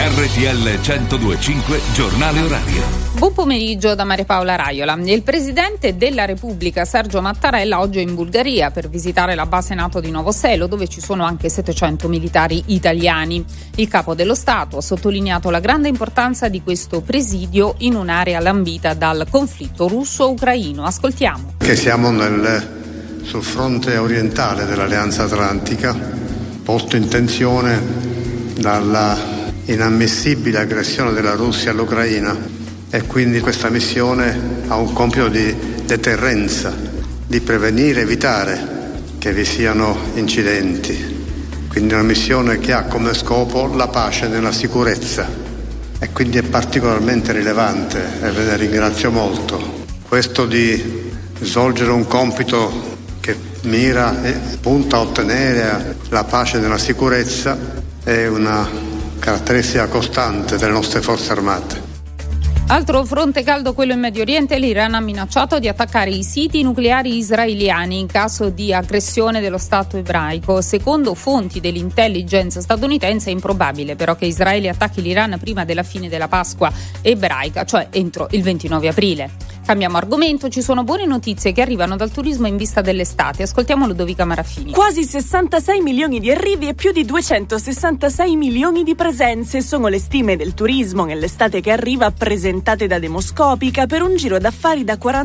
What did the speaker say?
RTL 102.5 Giornale Orario. Buon pomeriggio da Maria Paola Raiola. Il presidente della Repubblica Sergio Mattarella oggi è in Bulgaria per visitare la base NATO di Novo Selo, dove ci sono anche 700 militari italiani. Il capo dello Stato ha sottolineato la grande importanza di questo presidio in un'area lambita dal conflitto russo-ucraino. Ascoltiamo. Che siamo sul fronte orientale dell'Alleanza Atlantica, posto in tensione dalla inammissibile aggressione della Russia all'Ucraina, e quindi questa missione ha un compito di deterrenza, di prevenire, evitare che vi siano incidenti. Quindi una missione che ha come scopo la pace nella sicurezza, e quindi è particolarmente rilevante, e ve ne ringrazio molto. Questo di svolgere un compito che mira e punta a ottenere la pace nella sicurezza è una caratteristica costante delle nostre forze armate. Altro fronte caldo, quello in Medio Oriente. L'Iran ha minacciato di attaccare i siti nucleari israeliani in caso di aggressione dello Stato ebraico. Secondo fonti dell'intelligence statunitense è improbabile però che Israele attacchi l'Iran prima della fine della Pasqua ebraica, cioè entro il 29 aprile. Cambiamo argomento, ci sono buone notizie che arrivano dal turismo in vista dell'estate. Ascoltiamo Ludovica Marafini. Quasi 66 milioni di arrivi e più di 266 milioni di presenze sono le stime del turismo nell'estate che arriva, presentate da Demoscopica, per un giro d'affari da 40